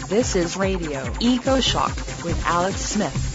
This is Radio EcoShock with Alex Smith.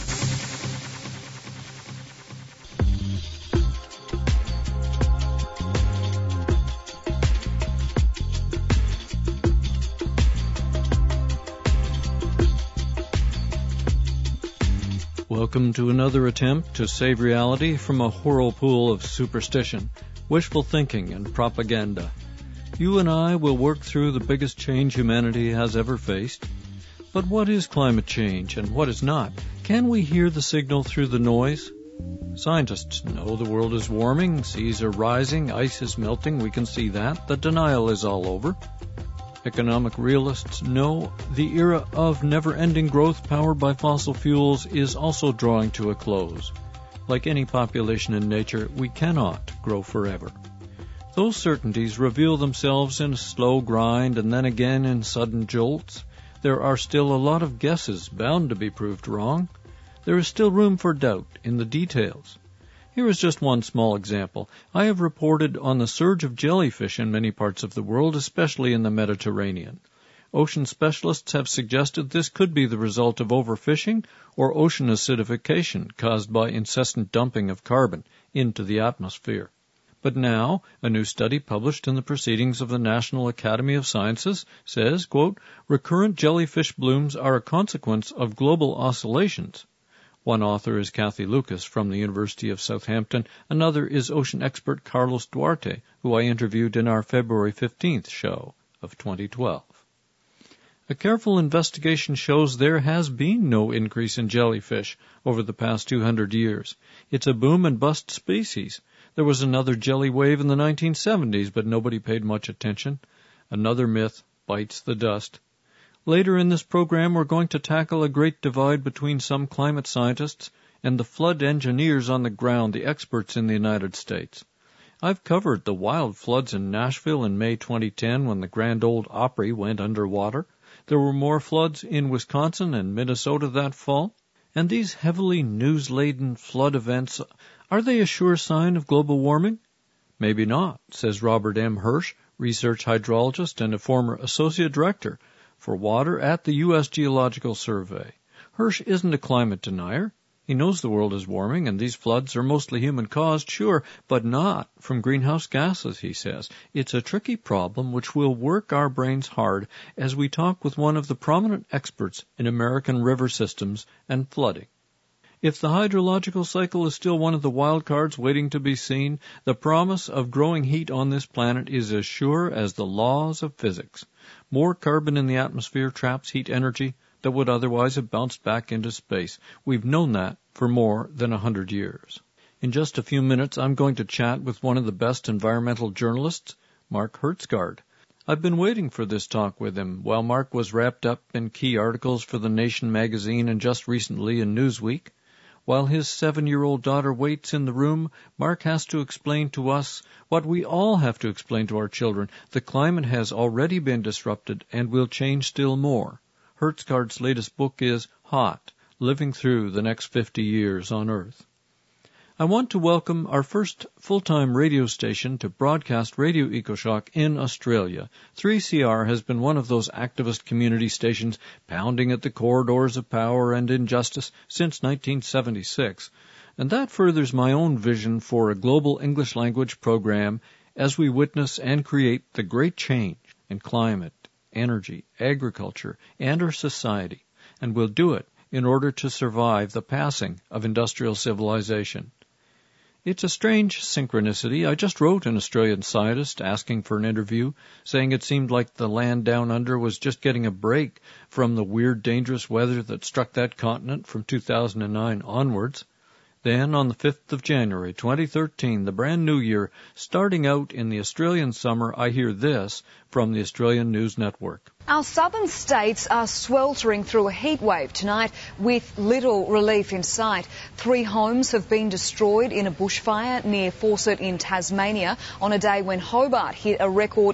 Welcome to another attempt to save reality from a whirlpool of superstition, wishful thinking, and propaganda. You and I will work through the biggest change humanity has ever faced. But what is climate change and what is not? Can we hear the signal through the noise? Scientists know the world is warming, seas are rising, ice is melting, we can see that. The denial is all over. Economic realists know the era of never-ending growth powered by fossil fuels is also drawing to a close. Like any population in nature, we cannot grow forever. Those certainties reveal themselves in a slow grind and then again in sudden jolts. There are still a lot of guesses bound to be proved wrong. There is still room for doubt in the details. Here is just one small example. I have reported on the surge of jellyfish in many parts of the world, especially in the Mediterranean. Ocean specialists have suggested this could be the result of overfishing or ocean acidification caused by incessant dumping of carbon into the atmosphere. But now, a new study published in the Proceedings of the National Academy of Sciences says, quote, recurrent jellyfish blooms are a consequence of global oscillations. One author is Kathy Lucas from the University of Southampton. Another is ocean expert Carlos Duarte, who I interviewed in our February 15th show of 2012. A careful investigation shows there has been no increase in jellyfish over the past 200 years. It's a boom-and-bust species. There was another jelly wave in the 1970s, but nobody paid much attention. Another myth bites the dust. Later in this program, we're going to tackle a great divide between some climate scientists and the flood engineers on the ground, the experts in the United States. I've covered the wild floods in Nashville in May 2010 when the Grand Ole Opry went underwater. There were more floods in Wisconsin and Minnesota that fall. And these heavily news-laden flood events, are they a sure sign of global warming? Maybe not, says Robert M. Hirsch, research hydrologist and a former associate director for water at the U.S. Geological Survey. Hirsch isn't a climate denier. He knows the world is warming, and these floods are mostly human-caused, sure, but not from greenhouse gases, he says. It's a tricky problem which will work our brains hard as we talk with one of the prominent experts in American river systems and flooding. If the hydrological cycle is still one of the wild cards waiting to be seen, the promise of growing heat on this planet is as sure as the laws of physics. More carbon in the atmosphere traps heat energy that would otherwise have bounced back into space. We've known that for more than 100 years. In just a few minutes, I'm going to chat with one of the best environmental journalists, Mark Hertsgaard. I've been waiting for this talk with him while Mark was wrapped up in key articles for The Nation magazine and just recently in Newsweek. While his 7-year-old daughter waits in the room, Mark has to explain to us what we all have to explain to our children. The climate has already been disrupted and will change still more. Hertsgaard's latest book is Hot, Living Through the Next 50 Years on Earth. I want to welcome our first full-time radio station to broadcast Radio EcoShock in Australia. 3CR has been one of those activist community stations pounding at the corridors of power and injustice since 1976, and that furthers my own vision for a global English language program as we witness and create the great change in climate, energy, agriculture, and our society, and we'll do it in order to survive the passing of industrial civilization. It's a strange synchronicity. I just wrote an Australian scientist asking for an interview, saying it seemed like the land down under was just getting a break from the weird, dangerous weather that struck that continent from 2009 onwards. Then, on the 5th of January, 2013, the brand new year, starting out in the Australian summer, I hear this from the Australian News Network. Our southern states are sweltering through a heat wave tonight with little relief in sight. 3 homes have been destroyed in a bushfire near Fawcett in Tasmania on a day when Hobart hit a record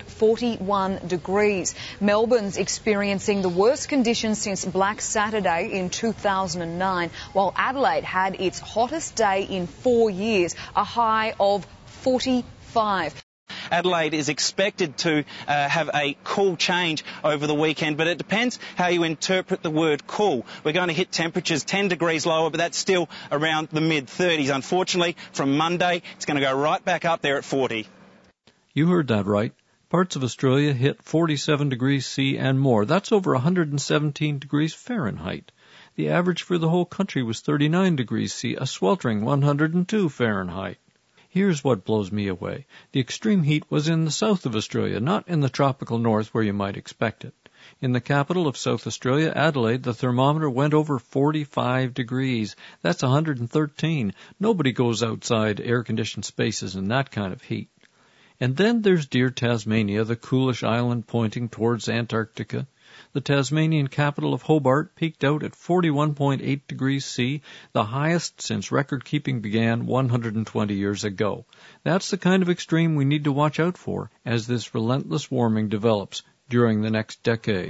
41 degrees. Melbourne's experiencing the worst conditions since Black Saturday in 2009, while Adelaide had its hottest day in 4 years, a high of 45. Adelaide is expected to have a cool change over the weekend, but it depends how you interpret the word cool. We're going to hit temperatures 10 degrees lower, but that's still around the mid-30s. Unfortunately, from Monday, it's going to go right back up there at 40. You heard that right. Parts of Australia hit 47 degrees C and more. That's over 117 degrees Fahrenheit. The average for the whole country was 39 degrees C, a sweltering 102 Fahrenheit. Here's what blows me away. The extreme heat was in the south of Australia, not in the tropical north where you might expect it. In the capital of South Australia, Adelaide, the thermometer went over 45 degrees. That's 113. Nobody goes outside air-conditioned spaces in that kind of heat. And then there's dear Tasmania, the coolish island pointing towards Antarctica. The Tasmanian capital of Hobart peaked out at 41.8 degrees C, the highest since record-keeping began 120 years ago. That's the kind of extreme we need to watch out for as this relentless warming develops during the next decade.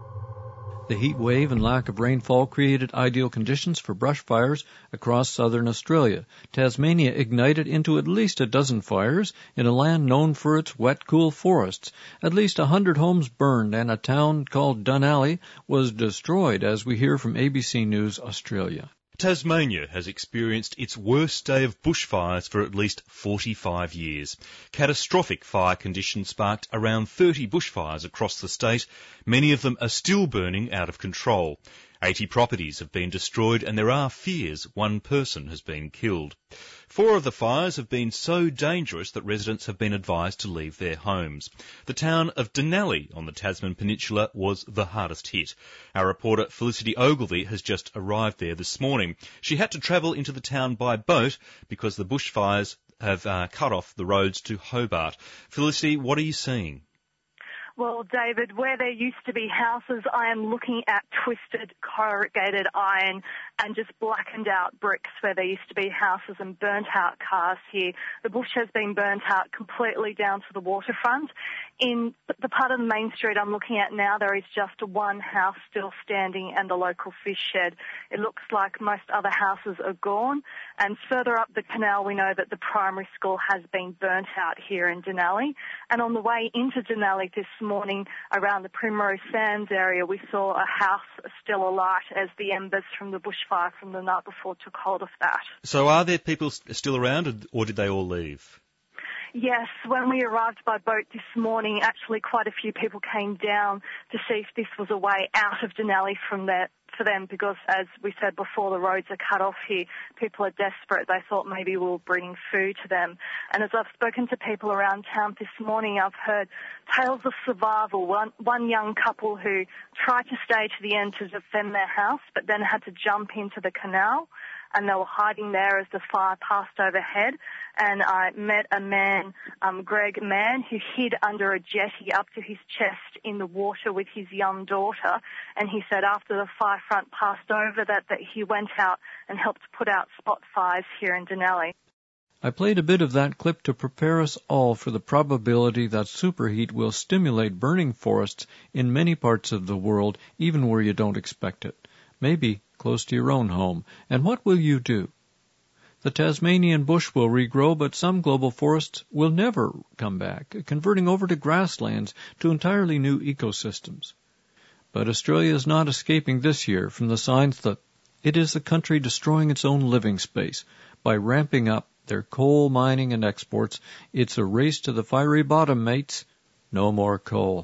The heat wave and lack of rainfall created ideal conditions for brush fires across southern Australia. Tasmania ignited into at least a dozen fires in a land known for its wet, cool forests. At least 100 homes burned and a town called Dunalley was destroyed, as we hear from ABC News Australia. Tasmania has experienced its worst day of bushfires for at least 45 years. Catastrophic fire conditions sparked around 30 bushfires across the state. Many of them are still burning out of control. 80 properties have been destroyed and there are fears one person has been killed. 4 of the fires have been so dangerous that residents have been advised to leave their homes. The town of Denali on the Tasman Peninsula was the hardest hit. Our reporter Felicity Ogilvie has just arrived there this morning. She had to travel into the town by boat because the bushfires have cut off the roads to Hobart. Felicity, what are you seeing? Well, David, where there used to be houses, I am looking at twisted corrugated iron and just blackened out bricks where there used to be houses and burnt out cars here. The bush has been burnt out completely down to the waterfront. In the part of the main street I'm looking at now, there is just one house still standing and the local fish shed. It looks like most other houses are gone. And further up the canal, we know that the primary school has been burnt out here in Denali. And on the way into Denali this morning, around the Primrose Sands area, we saw a house still alight as the embers from the bushfire from the night before took hold of that. So are there people still around or did they all leave? Yes, when we arrived by boat this morning, actually quite a few people came down to see if this was a way out of Denali for them because, as we said before, the roads are cut off here. People are desperate. They thought maybe we were bringing food to them. And as I've spoken to people around town this morning, I've heard tales of survival. One young couple who tried to stay to the end to defend their house, but then had to jump into the canal. And they were hiding there as the fire passed overhead. And I met a man, Greg Mann, who hid under a jetty up to his chest in the water with his young daughter. And he said after the fire front passed over that he went out and helped put out spot fires here in Denali. I played a bit of that clip to prepare us all for the probability that superheat will stimulate burning forests in many parts of the world, even where you don't expect it. Maybe close to your own home. And what will you do? The Tasmanian bush will regrow, but some global forests will never come back, converting over to grasslands to entirely new ecosystems. But Australia is not escaping this year from the signs that it is the country destroying its own living space. By ramping up their coal mining and exports, it's a race to the fiery bottom, mates. No more coal.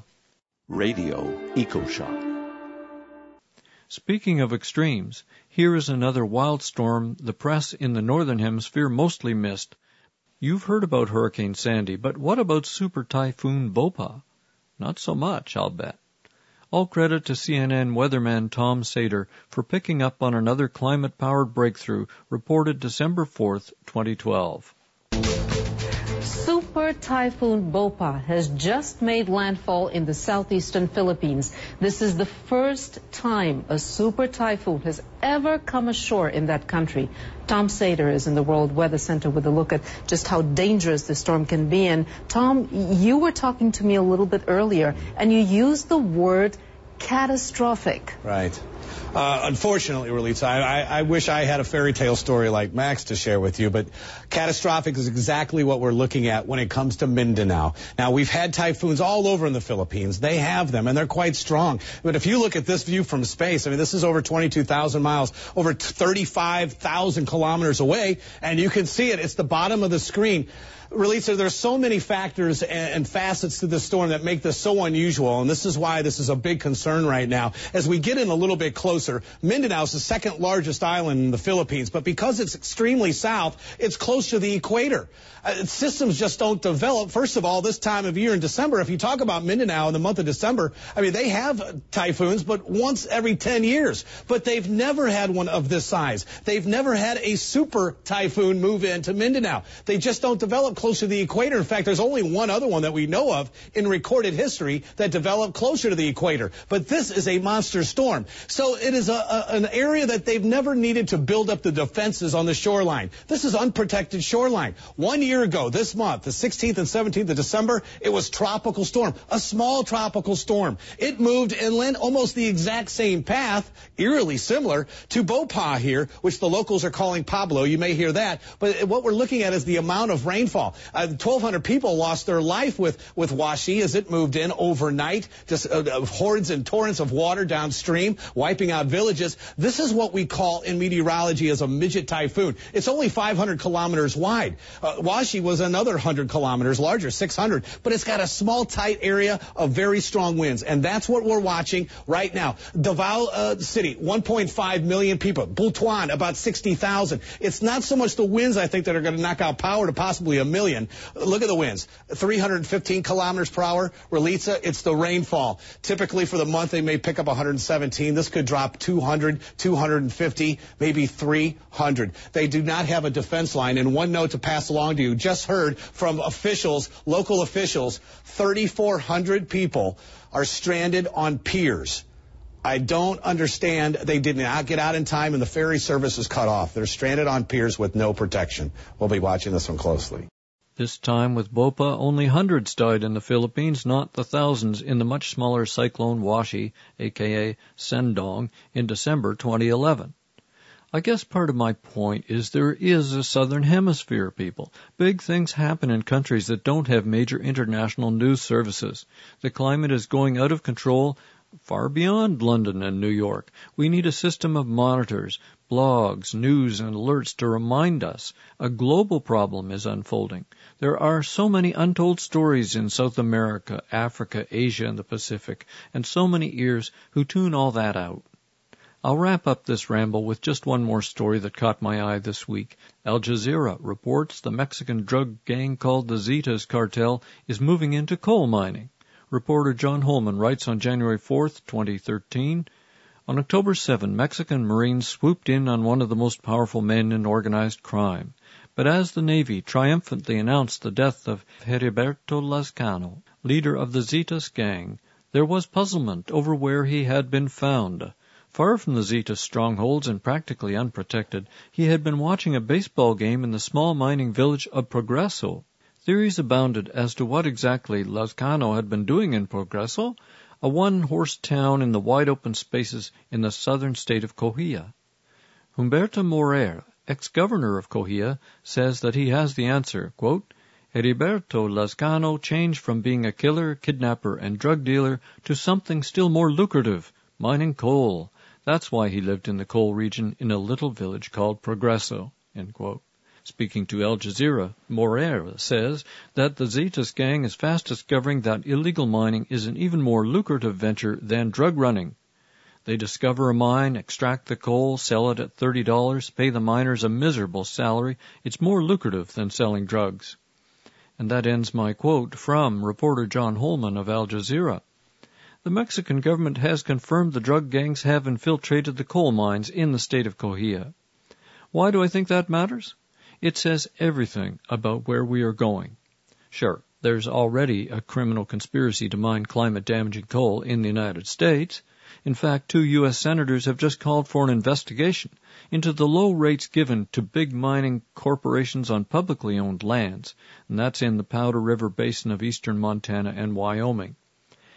Radio EcoShock. Speaking of extremes, here is another wild storm the press in the Northern Hemisphere mostly missed. You've heard about Hurricane Sandy, but what about Super Typhoon Bopha? Not so much, I'll bet. All credit to CNN weatherman Tom Sater for picking up on another climate-powered breakthrough reported December 4th, 2012. Super Typhoon Bopha has just made landfall in the southeastern Philippines. This is the first time a super typhoon has ever come ashore in that country. Tom Sater is in the World Weather Center with a look at just how dangerous the storm can be. And Tom, you were talking to me a little bit earlier, and you used the word catastrophic. Right. Unfortunately, Ralitza, I wish I had a fairy tale story like Max to share with you, but catastrophic is exactly what we're looking at when it comes to Mindanao. Now, we've had typhoons all over in the Philippines. They have them, and they're quite strong. But if you look at this view from space, I mean, this is over 22,000 miles, over 35,000 kilometers away, and you can see it. It's the bottom of the screen. Ralitza, there's so many factors and facets to this storm that make this so unusual, and this is why this is a big concern right now. As we get in a little bit closer, Mindanao is the second largest island in the Philippines, but because it's extremely south, it's close to the equator. Systems just don't develop. First of all, this time of year in December, if you talk about Mindanao in the month of December, I mean, they have typhoons, but once every 10 years. But they've never had one of this size. They've never had a super typhoon move into Mindanao. They just don't develop close to the equator. In fact, there's only one other one that we know of in recorded history that developed closer to the equator. But this is a monster storm. So it is an area that they've never needed to build up the defenses on the shoreline. This is unprotected shoreline. 1 year ago, this month, the 16th and 17th of December, it was tropical storm, a small tropical storm. It moved inland almost the exact same path, eerily similar to Bopa here, which the locals are calling Pablo. You may hear that. But what we're looking at is the amount of rainfall. 1,200 people lost their life with Washi as it moved in overnight. Just hordes and torrents of water downstream, wiping out villages. This is what we call in meteorology as a midget typhoon. It's only 500 kilometers wide. Washi was another 100 kilometers larger, 600, but it's got a small, tight area of very strong winds, and that's what we're watching right now. Davao City, 1.5 million people. Butuan, about 60,000. It's not so much the winds, I think, that are going to knock out power to possibly a million. Look at the winds, 315 kilometers per hour. Ralitza, it's the rainfall. Typically for the month, they may pick up 117. This could drop 200, 250, maybe 300. They do not have a defense line. And one note to pass along to you, just heard from officials, local officials, 3,400 people are stranded on piers. I don't understand. They did not get out in time, and the ferry service is cut off. They're stranded on piers with no protection. We'll be watching this one closely. This time with Bopa, only hundreds died in the Philippines, not the thousands in the much smaller cyclone Washi, a.k.a. Sendong, in December 2011. I guess part of my point is there is a Southern Hemisphere, people. Big things happen in countries that don't have major international news services. The climate is going out of control far beyond London and New York. We need a system of monitors, blogs, news, and alerts to remind us a global problem is unfolding. There are so many untold stories in South America, Africa, Asia, and the Pacific, and so many ears who tune all that out. I'll wrap up this ramble with just one more story that caught my eye this week. Al Jazeera reports the Mexican drug gang called the Zetas cartel is moving into coal mining. Reporter John Holman writes on January 4th, 2013, on October 7, Mexican Marines swooped in on one of the most powerful men in organized crime. But as the Navy triumphantly announced the death of Heriberto Lazcano, leader of the Zetas gang, there was puzzlement over where he had been found. Far from the Zetas strongholds and practically unprotected, he had been watching a baseball game in the small mining village of Progreso. Theories abounded as to what exactly Lazcano had been doing in Progreso, a one-horse town in the wide-open spaces in the southern state of Coahuila. Humberto Morer, ex-governor of Coahuila, says that he has the answer, quote, Heriberto Lazcano changed from being a killer, kidnapper, and drug dealer to something still more lucrative, mining coal. That's why he lived in the coal region in a little village called Progreso, end quote. Speaking to Al Jazeera, Morer says that the Zetas gang is fast discovering that illegal mining is an even more lucrative venture than drug running. They discover a mine, extract the coal, sell it at $30, pay the miners a miserable salary. It's more lucrative than selling drugs. And that ends my quote from reporter John Holman of Al Jazeera. The Mexican government has confirmed the drug gangs have infiltrated the coal mines in the state of Coahuila. Why do I think that matters? It says everything about where we are going. Sure, there's already a criminal conspiracy to mine climate-damaging coal in the United States. In fact, 2 U.S. senators have just called for an investigation into the low rates given to big mining corporations on publicly owned lands, and that's in the Powder River Basin of eastern Montana and Wyoming.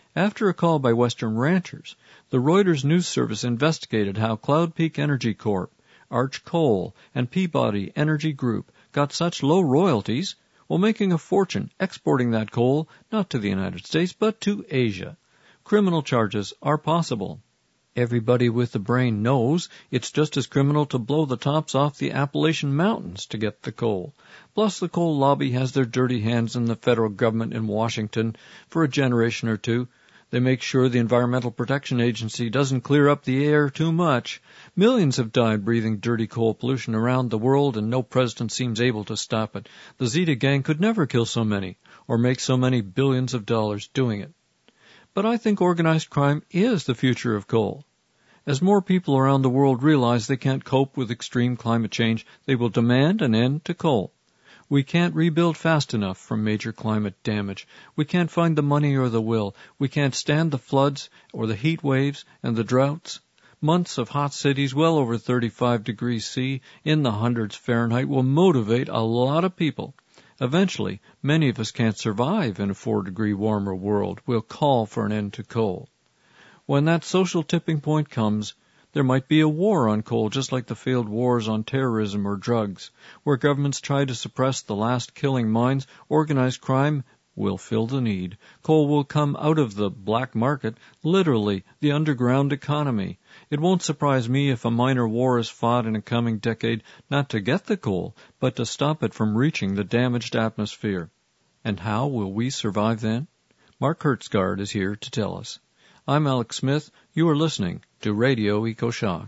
After a call by Western ranchers, the Reuters news service investigated how Cloud Peak Energy Corp., Arch Coal, and Peabody Energy Group got such low royalties while making a fortune exporting that coal not to the United States but to Asia. Criminal charges are possible. Everybody with a brain knows it's just as criminal to blow the tops off the Appalachian Mountains to get the coal. Plus, the coal lobby has their dirty hands in the federal government in Washington for a generation or two. They make sure the Environmental Protection Agency doesn't clear up the air too much. Millions have died breathing dirty coal pollution around the world, and no president seems able to stop it. The Zeta Gang could never kill so many or make so many billions of dollars doing it. But I think organized crime is the future of coal. As more people around the world realize they can't cope with extreme climate change, they will demand an end to coal. We can't rebuild fast enough from major climate damage. We can't find the money or the will. We can't stand the floods or the heat waves and the droughts. Months of hot cities well over 35 degrees C in the hundreds Fahrenheit will motivate a lot of people. Eventually, many of us can't survive in a 4-degree warmer world. We'll call for an end to coal. When that social tipping point comes, there might be a war on coal, just like the failed wars on terrorism or drugs. Where governments try to suppress the last killing mines, organized crime will fill the need. Coal will come out of the black market, literally the underground economy. It won't surprise me if a minor war is fought in a coming decade, not to get the coal, but to stop it from reaching the damaged atmosphere. And how will we survive then? Mark Hertsgaard is here to tell us. I'm Alex Smith. You are listening to Radio EcoShock.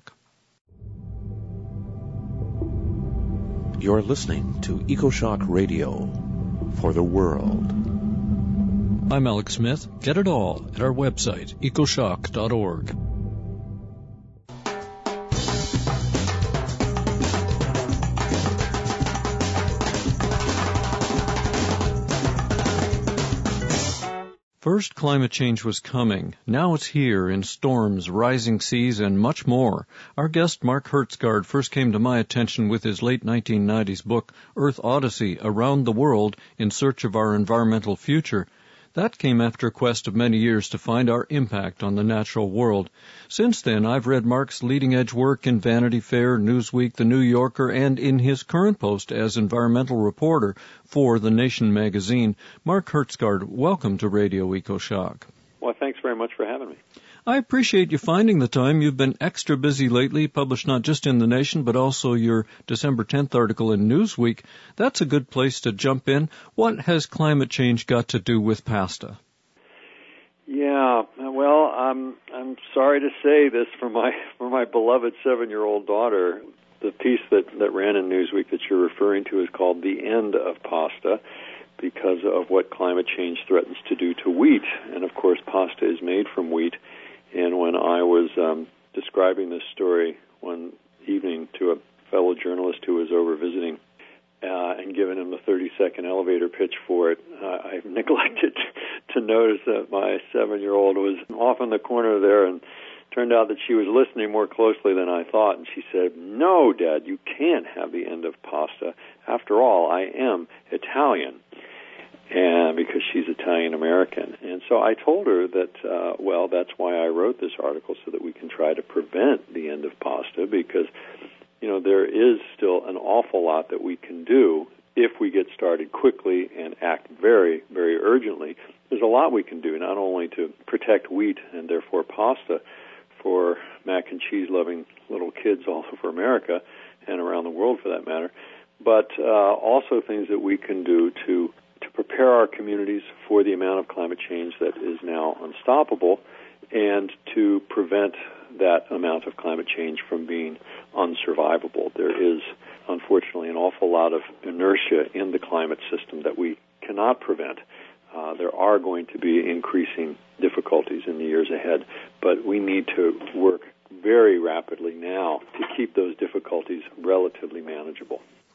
You're listening to EcoShock Radio for the world. I'm Alex Smith. Get it all at our website, ecoshock.org. First, climate change was coming. Now it's here in storms, rising seas, and much more. Our guest, Mark Hertsgaard, first came to my attention with his late 1990s book, Earth Odyssey, Around the World in Search of Our Environmental Future. That came after a quest of many years to find our impact on the natural world. Since then, I've read Mark's leading-edge work in Vanity Fair, Newsweek, The New Yorker, and in his current post as environmental reporter for The Nation magazine. Mark Hertsgaard, welcome to Radio EcoShock. Well, thanks very much for having me. I appreciate you finding the time. You've been extra busy lately, published not just in The Nation, but also your December 10th article in Newsweek. That's a good place to jump in. What has climate change got to do with pasta? Yeah, well, I'm sorry to say this for my beloved 7-year-old daughter. The piece that ran in Newsweek that you're referring to is called The End of Pasta, because of what climate change threatens to do to wheat. And, of course, pasta is made from wheat. And when I was describing this story one evening to a fellow journalist who was over visiting and giving him the 30-second elevator pitch for it, I neglected to notice that my 7-year-old was off in the corner there, and turned out that she was listening more closely than I thought. And she said, "No, Dad, you can't have the end of pasta. After all, I am Italian." And because she's Italian-American. And so I told her that, well, that's why I wrote this article, so that we can try to prevent the end of pasta, because, you know, there is still an awful lot that we can do if we get started quickly and act very, very urgently. There's a lot we can do, not only to protect wheat and therefore pasta for mac and cheese-loving little kids all over America and around the world for that matter, but also things that we can do to prepare our communities for the amount of climate change that is now unstoppable, and to prevent that amount of climate change from being unsurvivable. There is, unfortunately, an awful lot of inertia in the climate system that we cannot prevent. There are going to be increasing difficulties in the years ahead, but we need to work very rapidly now to keep those difficulties relatively manageable.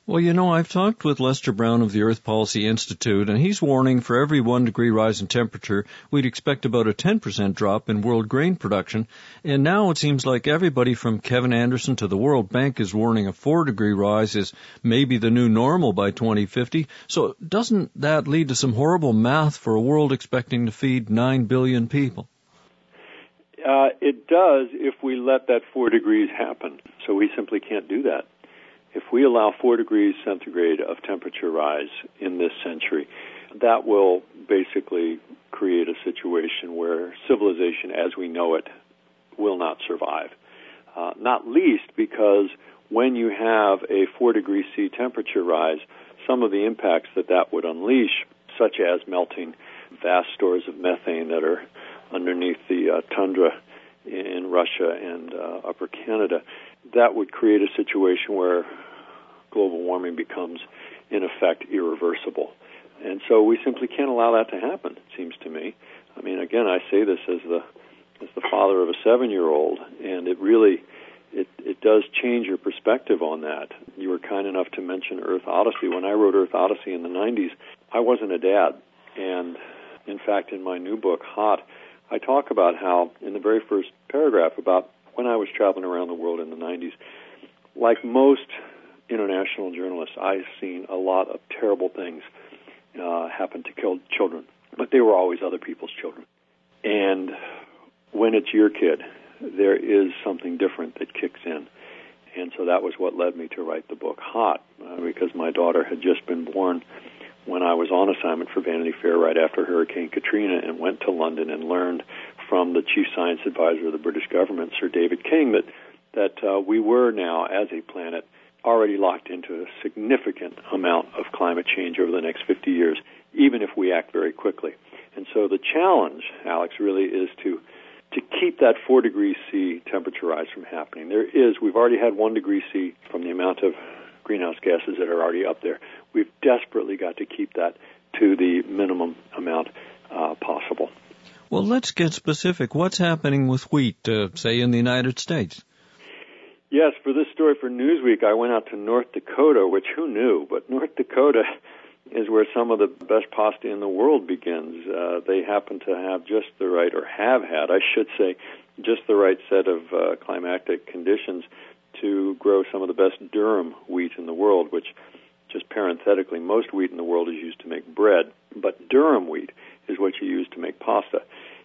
Well, I've talked with Lester Brown of the Earth Policy Institute, and he's warning for every 1 degree rise in temperature, we'd expect about a 10% drop in world grain production. And now it seems like everybody from Kevin Anderson to the World Bank is warning a 4 degree rise is maybe the new normal by 2050. So doesn't that lead to some horrible math for a world expecting to feed 9 billion people? It does if we let that 4 degrees happen. So we simply can't do that. If we allow 4 degrees centigrade of temperature rise in this century, that will basically create a situation where civilization as we know it will not survive. Not least because when you have a 4 degree C temperature rise, some of the impacts that would unleash, such as melting vast stores of methane that are underneath the tundra in Russia and upper Canada, that would create a situation where global warming becomes, in effect, irreversible. And so we simply can't allow that to happen, it seems to me. I mean, again, I say this as the father of a 7-year-old, and it really, it does change your perspective on that. You were kind enough to mention Earth Odyssey. When I wrote Earth Odyssey in the 90s, I wasn't a dad. And, in fact, in my new book, Hot, I talk about how, in the very first paragraph, about when I was traveling around the world in the 90s, like most international journalists, I've seen a lot of terrible things happen to kill children, but they were always other people's children. And when it's your kid, there is something different that kicks in. And so that was what led me to write the book Hot, because my daughter had just been born when I was on assignment for Vanity Fair right after Hurricane Katrina, and went to London and learned from the chief science advisor of the British government, Sir David King, that we were now, as a planet, already locked into a significant amount of climate change over the next 50 years, even if we act very quickly. And so the challenge, Alex, really is to keep that 4 degrees C temperature rise from happening. We've already had 1 degree C from the amount of greenhouse gases that are already up there. We've desperately got to keep that to the minimum amount possible. Well, let's get specific. What's happening with wheat, say, in the United States? Yes, for this story for Newsweek, I went out to North Dakota, which who knew, but North Dakota is where some of the best pasta in the world begins. They happen to have just the right, or have had, I should say, just the right set of climatic conditions to grow some of the best durum wheat in the world, which, just parenthetically, most wheat in the world is used to make bread, but durum wheat is what you use to make pasta.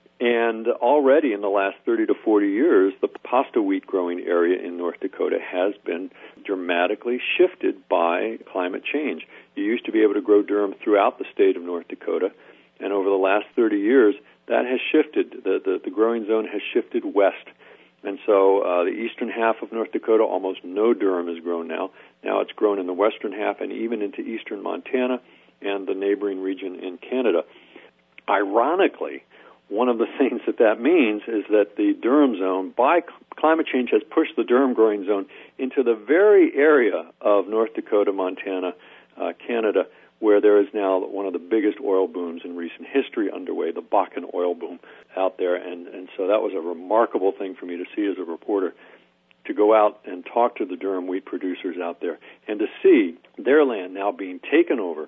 And already in the last 30 to 40 years, the pasta wheat growing area in North Dakota has been dramatically shifted by climate change. You used to be able to grow durum throughout the state of North Dakota, and over the last 30 years, that has shifted. The growing zone has shifted west. And so the eastern half of North Dakota, almost no durum is grown now. Now it's grown in the western half and even into eastern Montana and the neighboring region in Canada. Ironically, one of the things that means is that the durum zone, by climate change, has pushed the durum growing zone into the very area of North Dakota, Montana, Canada, where there is now one of the biggest oil booms in recent history underway, the Bakken oil boom out there. And so that was a remarkable thing for me to see as a reporter, to go out and talk to the durum wheat producers out there and to see their land now being taken over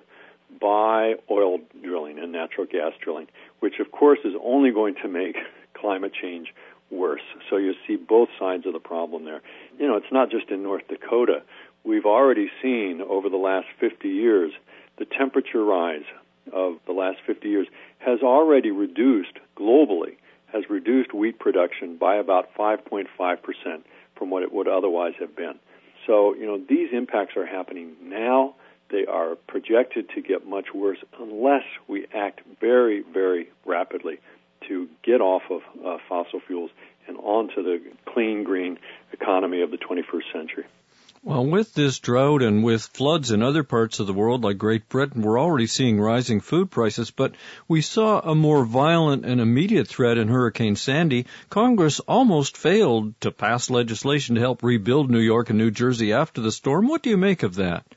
by oil drilling and natural gas drilling, which of course is only going to make climate change worse. So you see both sides of the problem there. You know, it's not just in North Dakota. We've already seen over the last 50 years, the temperature rise of the last 50 years has already reduced, globally, has reduced wheat production by about 5.5% from what it would otherwise have been. So, you know, these impacts are happening now. They are projected to get much worse unless we act very, very rapidly to get off of fossil fuels and onto the clean, green economy of the 21st century. Well, with this drought and with floods in other parts of the world like Great Britain, we're already seeing rising food prices, but we saw a more violent and immediate threat in Hurricane Sandy. Congress almost failed to pass legislation to help rebuild New York and New Jersey after the storm. What do you make of that?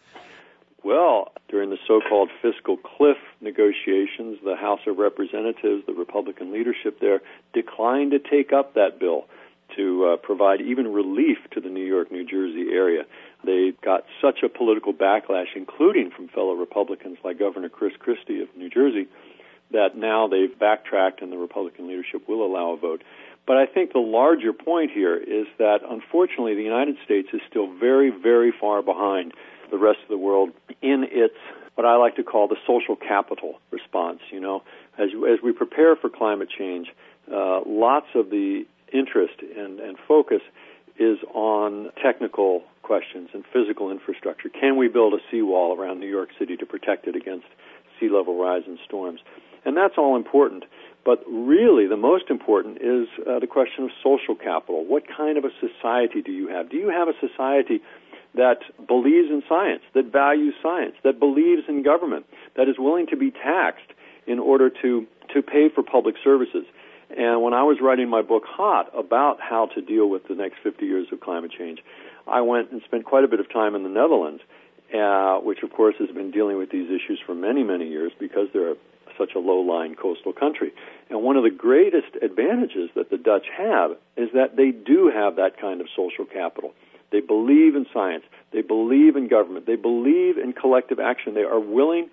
Well, during the so-called fiscal cliff negotiations, the House of Representatives, the Republican leadership there, declined to take up that bill to provide even relief to the New York, New Jersey area. They got such a political backlash, including from fellow Republicans like Governor Chris Christie of New Jersey, that now they've backtracked and the Republican leadership will allow a vote. But I think the larger point here is that, unfortunately, the United States is still very, very far behind the rest of the world in its, what I like to call the social capital response. You know, as we prepare for climate change, lots of the interest and focus is on technical questions and physical infrastructure. Can we build a seawall around New York City to protect it against sea level rise and storms? And that's all important. But really, the most important is the question of social capital. What kind of a society do you have? Do you have a society that believes in science, that values science, that believes in government, that is willing to be taxed in order to pay for public services? And when I was writing my book, Hot, about how to deal with the next 50 years of climate change, I went and spent quite a bit of time in the Netherlands, which, of course, has been dealing with these issues for many, many years because they're such a low-lying coastal country. And one of the greatest advantages that the Dutch have is that they do have that kind of social capital. They believe in science. They believe in government. They believe in collective action. They are willing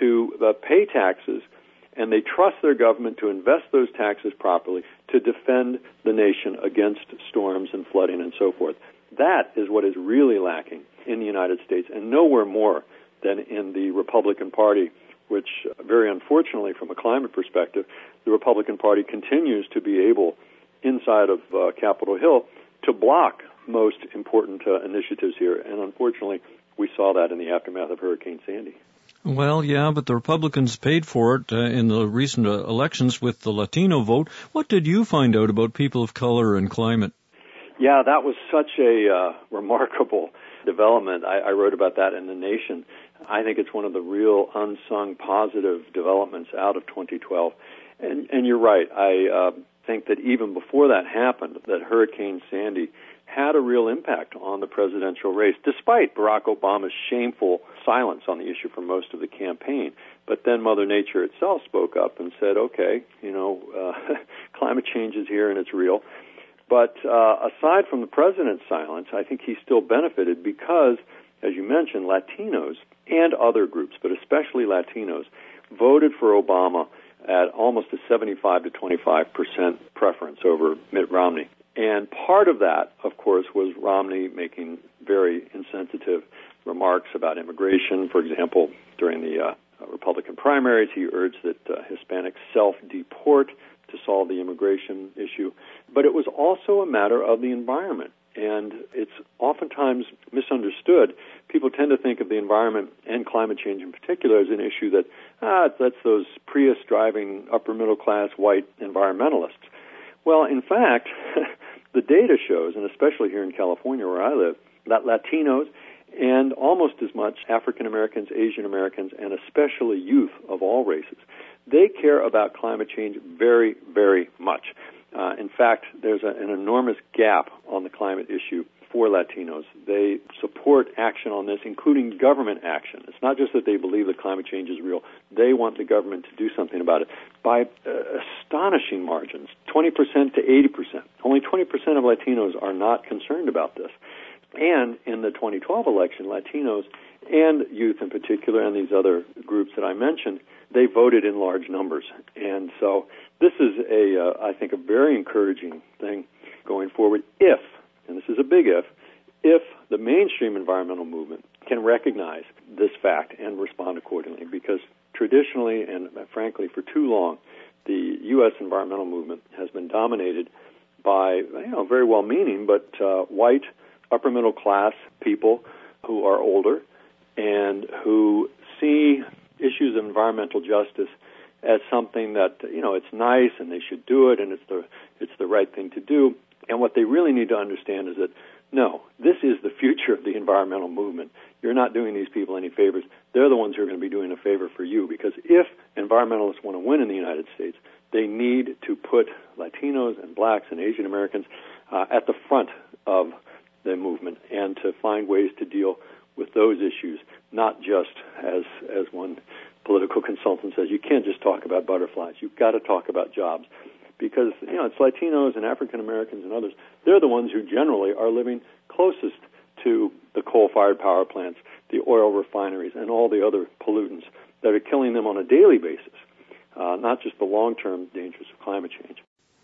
to pay taxes, and they trust their government to invest those taxes properly to defend the nation against storms and flooding and so forth. That is what is really lacking in the United States, and nowhere more than in the Republican Party, which, very unfortunately, from a climate perspective, the Republican Party continues to be able, inside of Capitol Hill, to block most important initiatives here. And unfortunately, we saw that in the aftermath of Hurricane Sandy. Well, yeah, but the Republicans paid for it in the recent elections with the Latino vote. What did you find out about people of color and climate? Yeah, that was such a remarkable development. I wrote about that in The Nation. I think it's one of the real unsung positive developments out of 2012. And you're right. I think that even before that happened, that Hurricane Sandy had a real impact on the presidential race, despite Barack Obama's shameful silence on the issue for most of the campaign. But then Mother Nature itself spoke up and said, okay, climate change is here and it's real. But aside from the president's silence, I think he still benefited because, as you mentioned, Latinos and other groups, but especially Latinos, voted for Obama at almost a 75 to 25% preference over Mitt Romney. And part of that, of course, was Romney making very insensitive remarks about immigration. For example, during the Republican primaries, he urged that Hispanics self-deport to solve the immigration issue. But it was also a matter of the environment, and it's oftentimes misunderstood. People tend to think of the environment and climate change in particular as an issue that, that's those Prius-driving upper-middle-class white environmentalists. Well, in fact, the data shows, and especially here in California where I live, that Latinos and almost as much African Americans, Asian Americans, and especially youth of all races, they care about climate change very, very much. In fact, there's an enormous gap on the climate issue for Latinos. They support action on this, including government action. It's not just that they believe that climate change is real. They want the government to do something about it by astonishing margins, 20% to 80%. Only 20% of Latinos are not concerned about this. And in the 2012 election, Latinos and youth in particular, and these other groups that I mentioned, they voted in large numbers. And so this is I think, a very encouraging thing going forward if, and this is a big if the mainstream environmental movement can recognize this fact and respond accordingly. Because traditionally and frankly for too long, the U.S. environmental movement has been dominated by, very well-meaning, but white, upper-middle-class people who are older and who see issues of environmental justice as something that, it's nice and they should do it and it's the right thing to do. And what they really need to understand is that, no, this is the future of the environmental movement. You're not doing these people any favors. They're the ones who are going to be doing a favor for you, because if environmentalists want to win in the United States, they need to put Latinos and blacks and Asian Americans at the front of the movement and to find ways to deal with those issues, not just as one political consultant says, you can't just talk about butterflies. You've got to talk about jobs, because, it's Latinos and African Americans and others. They're the ones who generally are living closest to the coal-fired power plants, the oil refineries, and all the other pollutants that are killing them on a daily basis, not just the long-term dangers of climate change.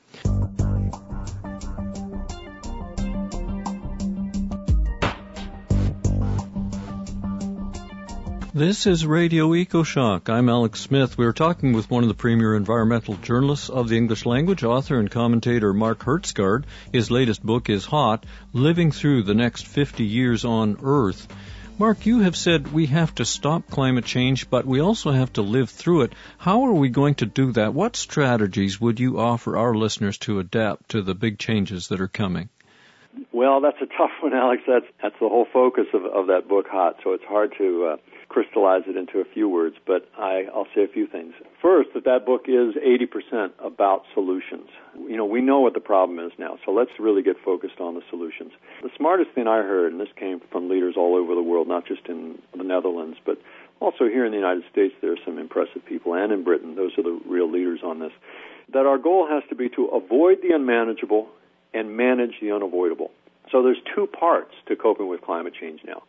This is Radio EcoShock. I'm Alex Smith. We are talking with one of the premier environmental journalists of the English language, author and commentator Mark Hertsgaard. His latest book is Hot, Living Through the Next 50 Years on Earth. Mark, you have said we have to stop climate change, but we also have to live through it. How are we going to do that? What strategies would you offer our listeners to adapt to the big changes that are coming? Well, that's a tough one, Alex. That's the whole focus of that book, Hot, so it's hard to crystallize it into a few words, but I'll say a few things. First, that book is 80% about solutions. We know what the problem is now, so let's really get focused on the solutions. The smartest thing I heard, and this came from leaders all over the world, not just in the Netherlands, but also here in the United States, there are some impressive people, and in Britain, those are the real leaders on this, that our goal has to be to avoid the unmanageable and manage the unavoidable. So there's two parts to coping with climate change now.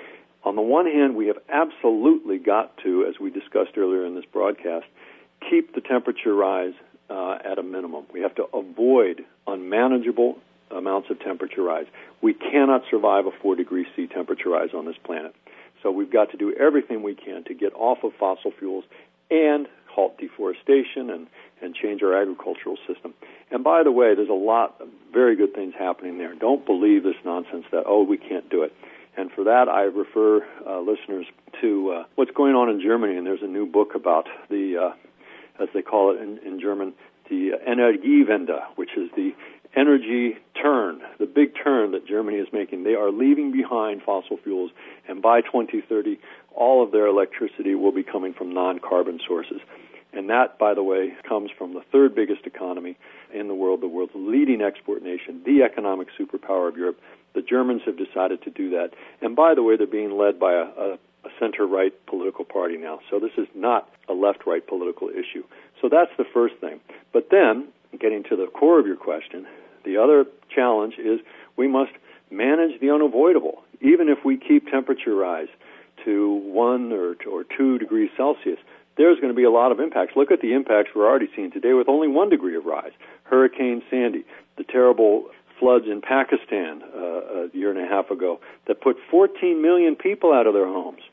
On the one hand, we have absolutely got to, as we discussed earlier in this broadcast, keep the temperature rise at a minimum. We have to avoid unmanageable amounts of temperature rise. We cannot survive a 4-degree C temperature rise on this planet. So we've got to do everything we can to get off of fossil fuels and halt deforestation and change our agricultural system. And by the way, there's a lot of very good things happening there. Don't believe this nonsense that, we can't do it. And for that, I refer listeners to what's going on in Germany. And there's a new book about the, as they call it in German, the Energiewende, which is the energy turn, the big turn that Germany is making. They are leaving behind fossil fuels, and by 2030, all of their electricity will be coming from non-carbon sources. And that, by the way, comes from the third biggest economy in the world's leading export nation, the economic superpower of Europe. The Germans have decided to do that. And by the way, they're being led by a center-right political party now. So this is not a left-right political issue. So that's the first thing. But then, getting to the core of your question, the other challenge is we must manage the unavoidable. Even if we keep temperature rise to 1 or 2 degrees Celsius, there's going to be a lot of impacts. Look at the impacts we're already seeing today with only 1 degree of rise. Hurricane Sandy, the terrible floods in Pakistan a year and a half ago that put 14 million people out of their homes.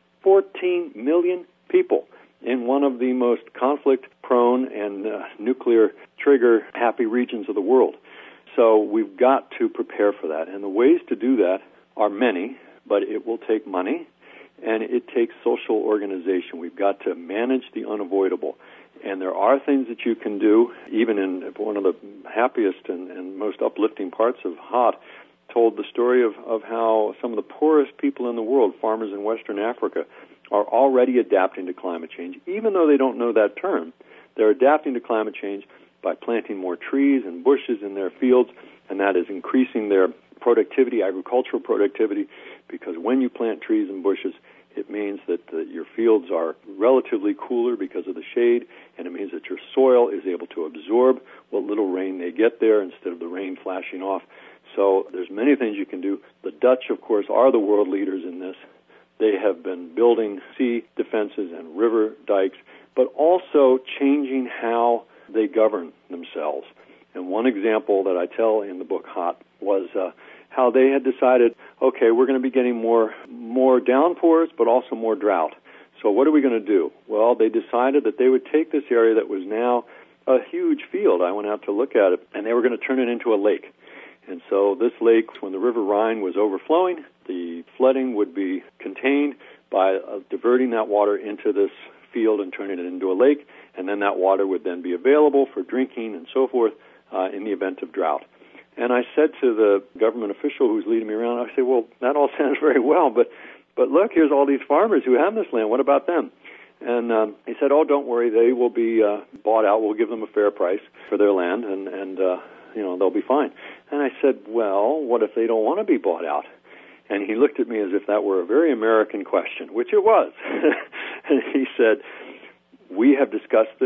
14 million people in one of the most conflict-prone and nuclear trigger-happy regions of the world. So we've got to prepare for that. And the ways to do that are many, but it will take money, and it takes social organization. We've got to manage the unavoidable. And there are things that you can do, even in one of the happiest and most uplifting parts of Hot, told the story of how some of the poorest people in the world, farmers in Western Africa, are already adapting to climate change. Even though they don't know that term, they're adapting to climate change by planting more trees and bushes in their fields, and that is increasing their productivity, agricultural productivity, because when you plant trees and bushes, it means that your fields are relatively cooler because of the shade, and it means that your soil is able to absorb what little rain they get there instead of the rain flashing off. So there's many things you can do. The Dutch, of course, are the world leaders in this. They have been building sea defenses and river dikes, but also changing how they govern themselves. And one example that I tell in the book Hot was how they had decided, okay, we're going to be getting more downpours, but also more drought. So what are we going to do? Well, they decided that they would take this area that was now a huge field. I went out to look at it, and they were going to turn it into a lake. And so this lake, when the River Rhine was overflowing, the flooding would be contained by diverting that water into this field and turning it into a lake, and then that water would then be available for drinking and so forth in the event of drought. And I said to the government official who's leading me around, I said, well, that all sounds very well, but look, here's all these farmers who have this land. What about them? And he said, oh, don't worry, they will be bought out. We'll give them a fair price for their land, and they'll be fine. And I said, well, what if they don't want to be bought out? And he looked at me as if that were a very American question, which it was. And he said, we have discussed this.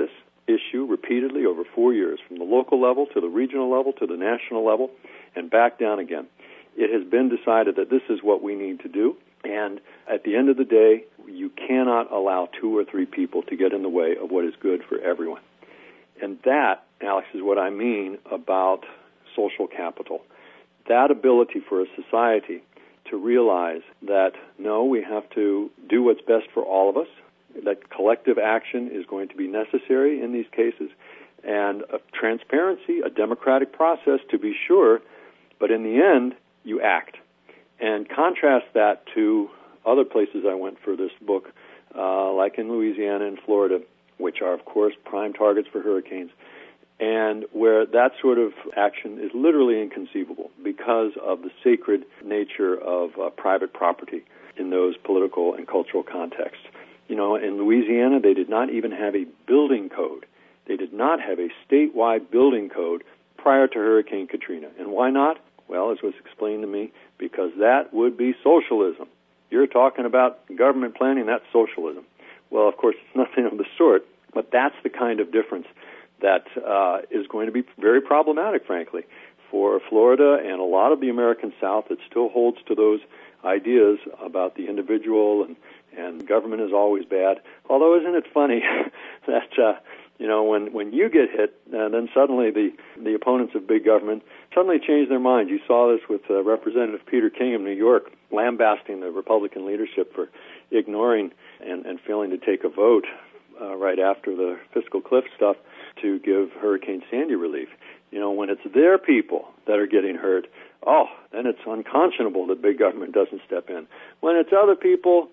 issue repeatedly over 4 years, from the local level to the regional level to the national level, and back down again. It has been decided that this is what we need to do, and at the end of the day, you cannot allow 2 or 3 people to get in the way of what is good for everyone. And that, Alex, is what I mean about social capital. That ability for a society to realize that, no, we have to do what's best for all of us, that collective action is going to be necessary in these cases, and a transparency, a democratic process to be sure, but in the end, you act. And contrast that to other places I went for this book, like in Louisiana and Florida, which are, of course, prime targets for hurricanes, and where that sort of action is literally inconceivable because of the sacred nature of private property in those political and cultural contexts. You know, in Louisiana, they did not even have a building code. They did not have a statewide building code prior to Hurricane Katrina. And why not? Well, as was explained to me, because that would be socialism. You're talking about government planning, that's socialism. Well, of course, it's nothing of the sort, but that's the kind of difference that is going to be very problematic, frankly, for Florida and a lot of the American South that still holds to those ideas about the individual and government is always bad. Although, isn't it funny that, when you get hit, then suddenly the opponents of big government suddenly change their minds. You saw this with Representative Peter King of New York lambasting the Republican leadership for ignoring and failing to take a vote right after the fiscal cliff stuff to give Hurricane Sandy relief. You know, when it's their people that are getting hurt, then it's unconscionable that big government doesn't step in. When it's other people,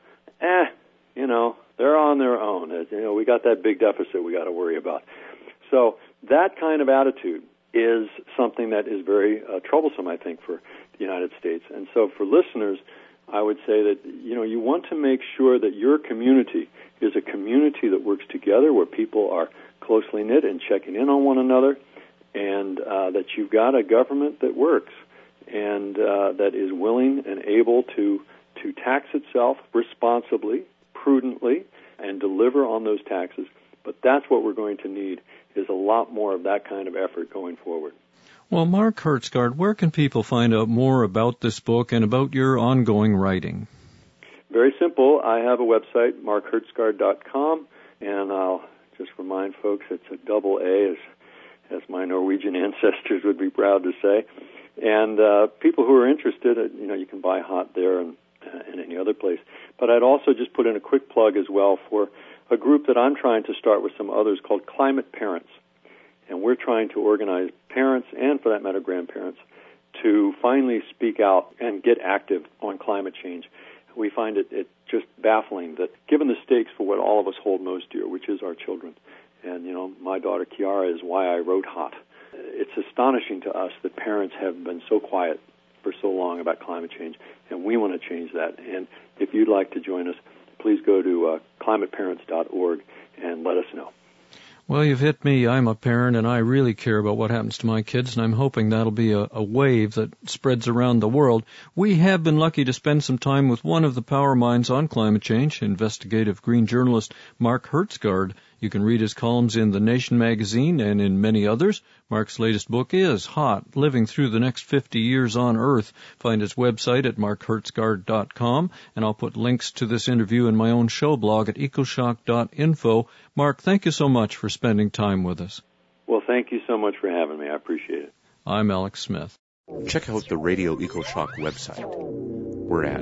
they're on their own. We got that big deficit we got to worry about. So that kind of attitude is something that is very troublesome, I think, for the United States. And so for listeners, I would say that, you want to make sure that your community is a community that works together, where people are closely knit and checking in on one another, and that you've got a government that works and that is willing and able to tax itself responsibly, prudently, and deliver on those taxes. But that's what we're going to need, is a lot more of that kind of effort going forward. Well, Mark Hertsgaard, where can people find out more about this book and about your ongoing writing? Very simple. I have a website, markhertsgaard.com, and I'll just remind folks it's a double A, as my Norwegian ancestors would be proud to say. And people who are interested, you can buy Hot there and any other place. But I'd also just put in a quick plug as well for a group that I'm trying to start with some others called Climate Parents. And we're trying to organize parents and, for that matter, grandparents to finally speak out and get active on climate change. We find it just baffling that given the stakes for what all of us hold most dear, which is our children, and, my daughter Kiara is why I wrote Hot. It's astonishing to us that parents have been so quiet for so long about climate change, and we want to change that. And if you'd like to join us, please go to climateparents.org and let us know. Well, you've hit me. I'm a parent, and I really care about what happens to my kids, and I'm hoping that'll be a wave that spreads around the world. We have been lucky to spend some time with one of the power minds on climate change, investigative green journalist Mark Hertsgaard. You can read his columns in The Nation magazine and in many others. Mark's latest book is Hot, Living Through the Next 50 Years on Earth. Find his website at markhertsgaard.com, and I'll put links to this interview in my own show blog at ecoshock.info. Mark, thank you so much for spending time with us. Well, thank you so much for having me. I appreciate it. I'm Alex Smith. Check out the Radio EcoShock website. We're at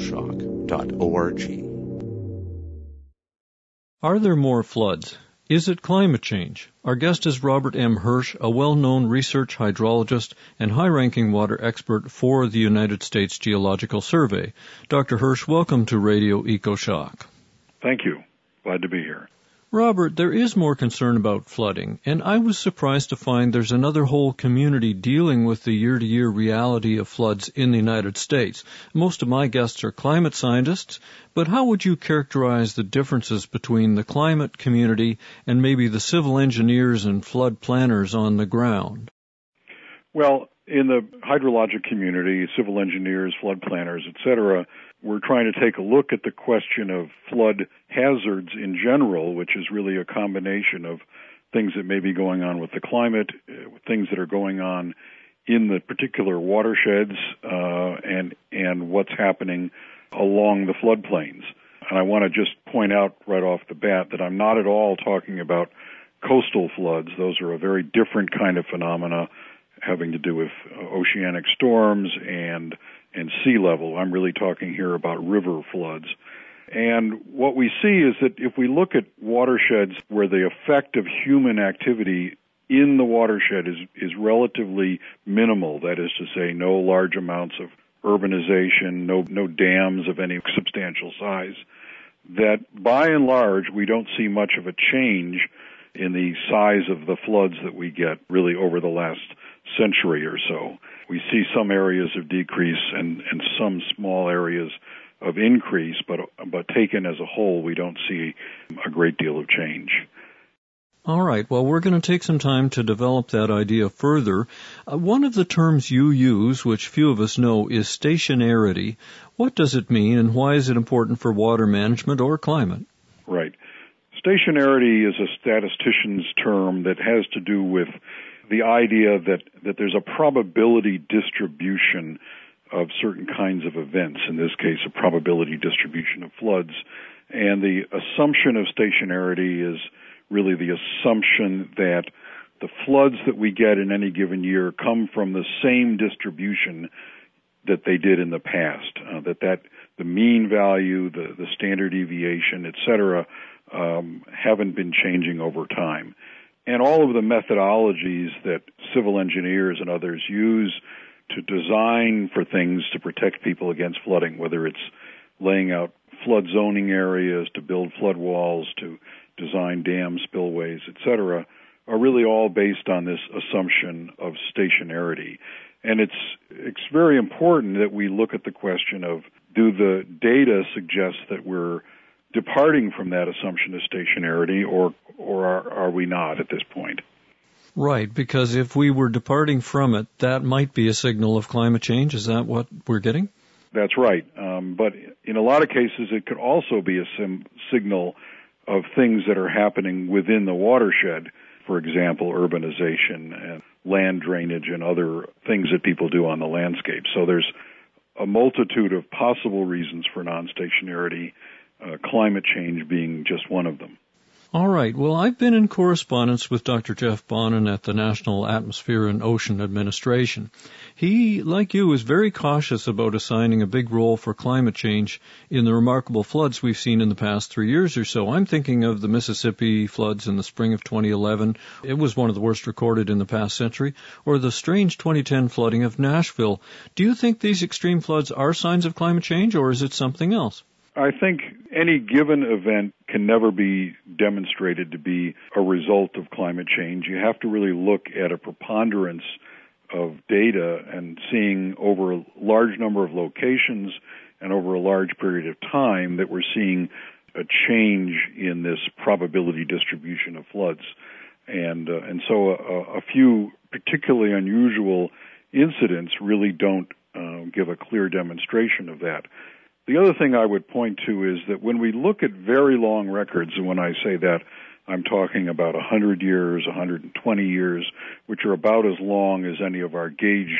ecoshock.org. Are there more floods? Is it climate change? Our guest is Robert M. Hirsch, a well-known research hydrologist and high-ranking water expert for the United States Geological Survey. Dr. Hirsch, welcome to Radio EcoShock. Thank you. Glad to be here. Robert, there is more concern about flooding, and I was surprised to find there's another whole community dealing with the year-to-year reality of floods in the United States. Most of my guests are climate scientists, but how would you characterize the differences between the climate community and maybe the civil engineers and flood planners on the ground? Well, in the hydrologic community, civil engineers, flood planners, etc., we're trying to take a look at the question of flood hazards in general, which is really a combination of things that may be going on with the climate, things that are going on in the particular watersheds, and what's happening along the floodplains. And I want to just point out right off the bat that I'm not at all talking about coastal floods. Those are a very different kind of phenomena having to do with oceanic storms and sea level. I'm really talking here about river floods. And what we see is that if we look at watersheds where the effect of human activity in the watershed is relatively minimal, that is to say, no large amounts of urbanization, no dams of any substantial size, that by and large we don't see much of a change in the size of the floods that we get really over the last century or so. We see some areas of decrease and some small areas of increase, but taken as a whole, we don't see a great deal of change. All right. Well, we're going to take some time to develop that idea further. One of the terms you use, which few of us know, is stationarity. What does it mean, and why is it important for water management or climate? Right. Stationarity is a statistician's term that has to do with the idea that there's a probability distribution of certain kinds of events, in this case a probability distribution of floods. And the assumption of stationarity is really the assumption that the floods that we get in any given year come from the same distribution that they did in the past, that the mean value, the standard deviation, et cetera, haven't been changing over time. And all of the methodologies that civil engineers and others use to design for things to protect people against flooding, whether it's laying out flood zoning areas, to build flood walls, to design dam spillways, et cetera, are really all based on this assumption of stationarity. And it's very important that we look at the question of, do the data suggest that we're departing from that assumption of stationarity, or are we not at this point? Right, because if we were departing from it, that might be a signal of climate change. Is that what we're getting? That's right. But in a lot of cases, it could also be a signal of things that are happening within the watershed. For example, urbanization and land drainage and other things that people do on the landscape. So there's a multitude of possible reasons for non-stationarity, climate change being just one of them. All right. Well, I've been in correspondence with Dr. Jeff Bonin at the National Atmosphere and Ocean Administration. He, like you, is very cautious about assigning a big role for climate change in the remarkable floods we've seen in the past 3 years or so. I'm thinking of the Mississippi floods in the spring of 2011. It was one of the worst recorded in the past century. Or the strange 2010 flooding of Nashville. Do you think these extreme floods are signs of climate change, or is it something else? I think any given event can never be demonstrated to be a result of climate change. You have to really look at a preponderance of data and seeing over a large number of locations and over a large period of time that we're seeing a change in this probability distribution of floods. And so a few particularly unusual incidents really don't give a clear demonstration of that. The other thing I would point to is that when we look at very long records, and when I say that, I'm talking about 100 years, 120 years, which are about as long as any of our gauge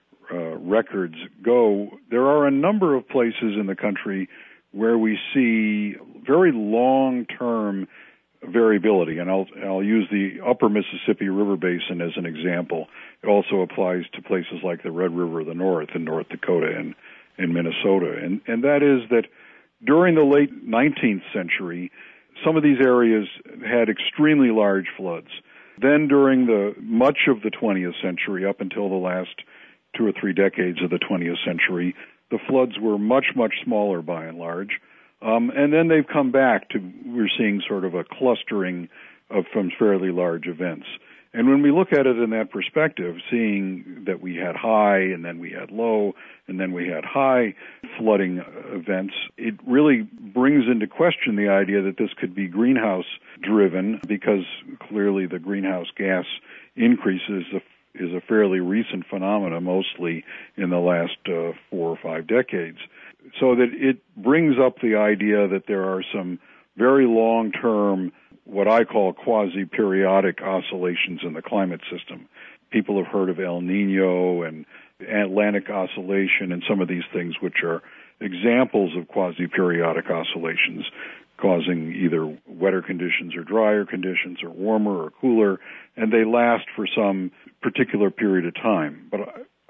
records go, there are a number of places in the country where we see very long-term variability, and I'll use the upper Mississippi River Basin as an example. It also applies to places like the Red River of the North in North Dakota and in Minnesota, and that is that during the late 19th century, some of these areas had extremely large floods. Then during the much of the 20th century, up until the last 2 or 3 decades of the 20th century, the floods were much, much smaller by and large. And then they've come back to, we're seeing sort of a clustering of some fairly large events. And when we look at it in that perspective, seeing that we had high and then we had low and then we had high flooding events, it really brings into question the idea that this could be greenhouse driven, because clearly the greenhouse gas increases is a fairly recent phenomena, mostly in the last 4 or 5 decades. So that it brings up the idea that there are some very long-term what I call quasi-periodic oscillations in the climate system. People have heard of El Nino and Atlantic oscillation and some of these things, which are examples of quasi-periodic oscillations causing either wetter conditions or drier conditions or warmer or cooler, and they last for some particular period of time. But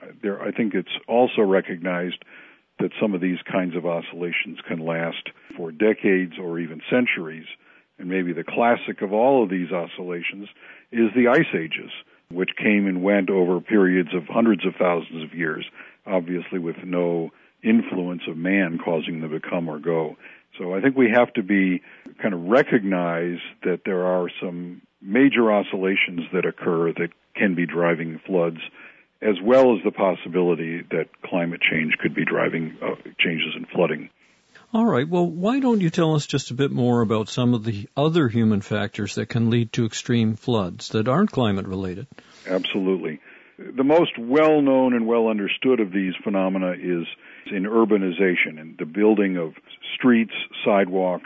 I think it's also recognized that some of these kinds of oscillations can last for decades or even centuries. And maybe the classic of all of these oscillations is the ice ages, which came and went over periods of hundreds of thousands of years, obviously with no influence of man causing them to come or go. So I think we have to be kind of recognize that there are some major oscillations that occur that can be driving floods, as well as the possibility that climate change could be driving changes in flooding. All right. Well, why don't you tell us just a bit more about some of the other human factors that can lead to extreme floods that aren't climate-related? Absolutely. The most well-known and well-understood of these phenomena is in urbanization and the building of streets, sidewalks,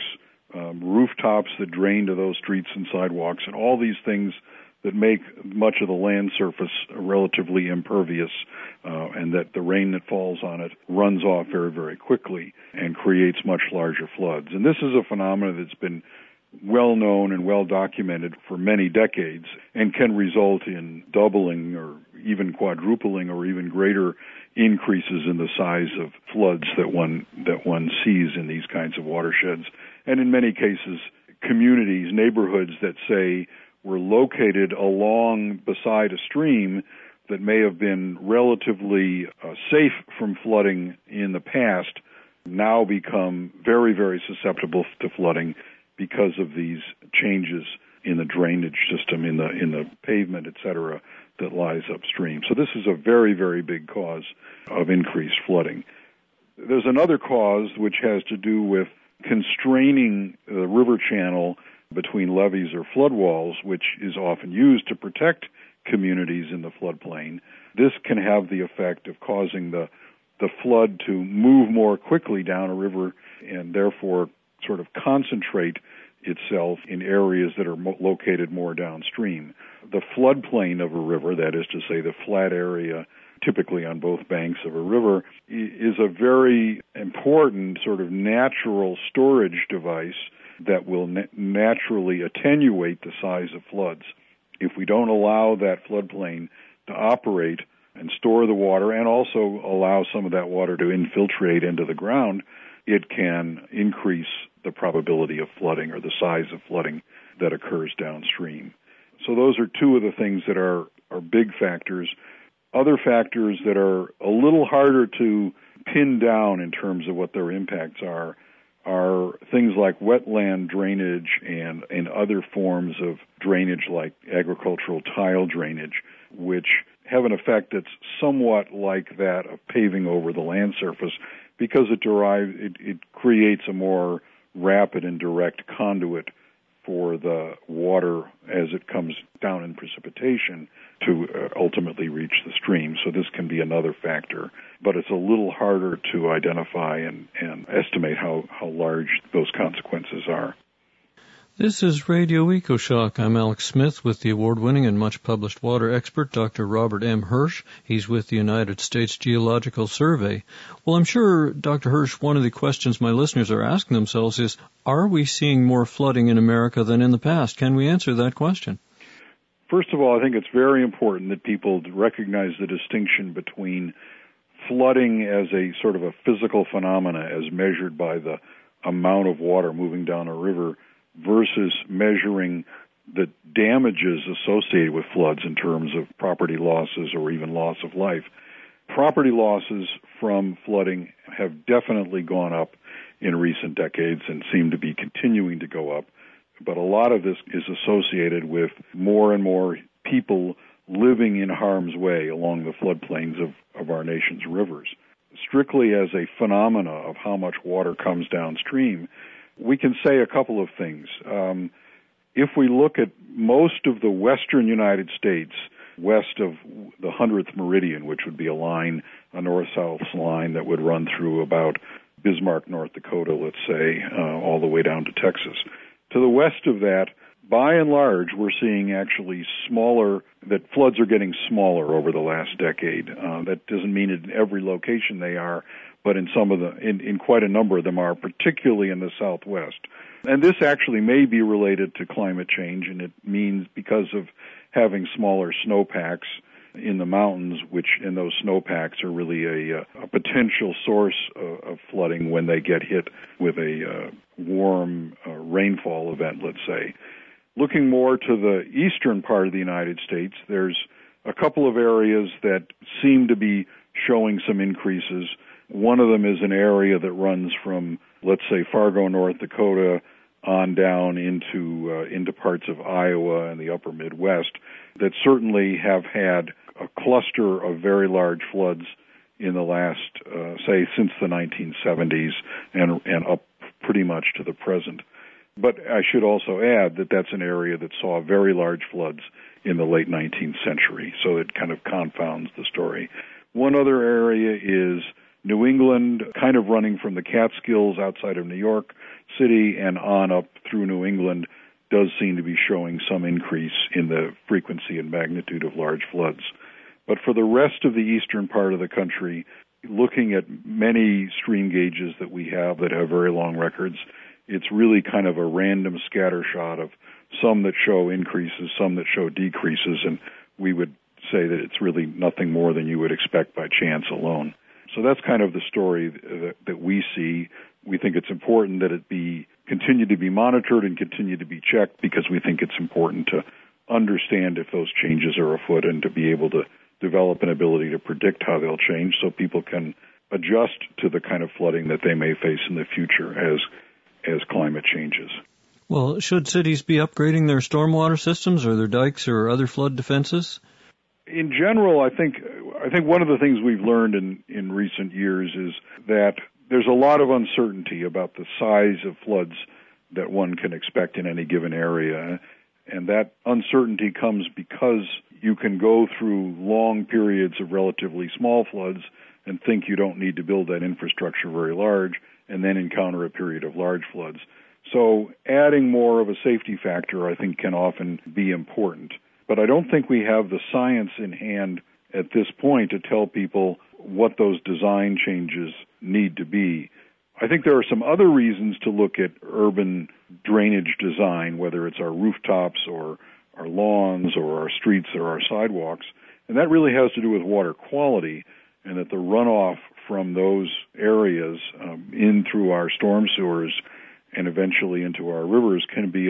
rooftops that drain to those streets and sidewalks, and all these things that make much of the land surface relatively impervious, and that the rain that falls on it runs off very, very quickly and creates much larger floods. And this is a phenomenon that's been well known and well documented for many decades and can result in doubling or even quadrupling or even greater increases in the size of floods that one sees in these kinds of watersheds. And in many cases, communities, neighborhoods that say were located along beside a stream that may have been relatively safe from flooding in the past now become very, very susceptible to flooding because of these changes in the drainage system, in the pavement, et cetera, that lies upstream. So this is a very, very big cause of increased flooding. There's another cause which has to do with constraining the river channel between levees or flood walls, which is often used to protect communities in the floodplain. This can have the effect of causing the flood to move more quickly down a river and therefore sort of concentrate itself in areas that are located more downstream. The floodplain of a river, that is to say the flat area typically on both banks of a river, is a very important sort of natural storage device that will naturally attenuate the size of floods. If we don't allow that floodplain to operate and store the water and also allow some of that water to infiltrate into the ground, it can increase the probability of flooding or the size of flooding that occurs downstream. So those are two of the things that are big factors. Other factors that are a little harder to pin down in terms of what their impacts are things like wetland drainage and other forms of drainage like agricultural tile drainage, which have an effect that's somewhat like that of paving over the land surface because it creates a more rapid and direct conduit for the water as it comes down in precipitation to ultimately reach the stream. So this can be another factor, but it's a little harder to identify and estimate how large those consequences are. This is Radio EcoShock. I'm Alex Smith with the award-winning and much-published water expert, Dr. Robert M. Hirsch. He's with the United States Geological Survey. Well, I'm sure, Dr. Hirsch, one of the questions my listeners are asking themselves is, are we seeing more flooding in America than in the past? Can we answer that question? First of all, I think it's very important that people recognize the distinction between flooding as a sort of a physical phenomena as measured by the amount of water moving down a river versus measuring the damages associated with floods in terms of property losses or even loss of life. Property losses from flooding have definitely gone up in recent decades and seem to be continuing to go up, but a lot of this is associated with more and more people living in harm's way along the floodplains of our nation's rivers. Strictly as a phenomena of how much water comes downstream, we can say a couple of things. If we look at most of the western United States, west of the 100th meridian, which would be a north-south line that would run through about Bismarck, North Dakota, let's say, all the way down to Texas. To the west of that, by and large, we're seeing actually that floods are getting smaller over the last decade. That doesn't mean in every location they are, but in in quite a number of them are, particularly in the Southwest. And this actually may be related to climate change, and it means because of having smaller snowpacks in the mountains, and those snowpacks are really a potential source of flooding when they get hit with a warm rainfall event, let's say. Looking more to the eastern part of the United States, there's a couple of areas that seem to be showing some increases. One of them is an area that runs from, let's say, Fargo, North Dakota, on down into parts of Iowa and the upper Midwest that certainly have had a cluster of very large floods in the last, say, since the 1970s and up pretty much to the present. But I should also add that that's an area that saw very large floods in the late 19th century, so it kind of confounds the story. One other area is New England, kind of running from the Catskills outside of New York City and on up through New England, does seem to be showing some increase in the frequency and magnitude of large floods. But for the rest of the eastern part of the country, looking at many stream gauges that we have that have very long records, it's really kind of a random scattershot of some that show increases, some that show decreases, and we would say that it's really nothing more than you would expect by chance alone. So that's kind of the story that we see. We think it's important that it continue to be monitored and continue to be checked because we think it's important to understand if those changes are afoot and to be able to develop an ability to predict how they'll change so people can adjust to the kind of flooding that they may face in the future as climate changes. Well, should cities be upgrading their stormwater systems or their dikes or other flood defenses? In general, I think one of the things we've learned in recent years is that there's a lot of uncertainty about the size of floods that one can expect in any given area. And that uncertainty comes because you can go through long periods of relatively small floods and think you don't need to build that infrastructure very large and then encounter a period of large floods. So adding more of a safety factor, I think, can often be important. But I don't think we have the science in hand at this point to tell people what those design changes need to be. I think there are some other reasons to look at urban drainage design, whether it's our rooftops or our lawns or our streets or our sidewalks, and that really has to do with water quality and that the runoff from those areas in through our storm sewers and eventually into our rivers can be